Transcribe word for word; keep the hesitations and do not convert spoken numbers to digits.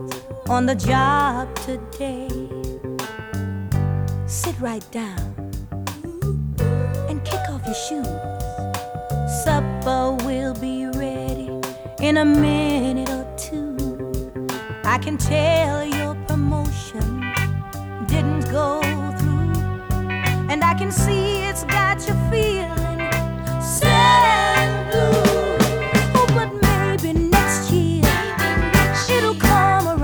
on the job today. Sit right down and kick off your shoes. Supper will be ready in a minute or two. I can tell your promotion didn't go through, and I can see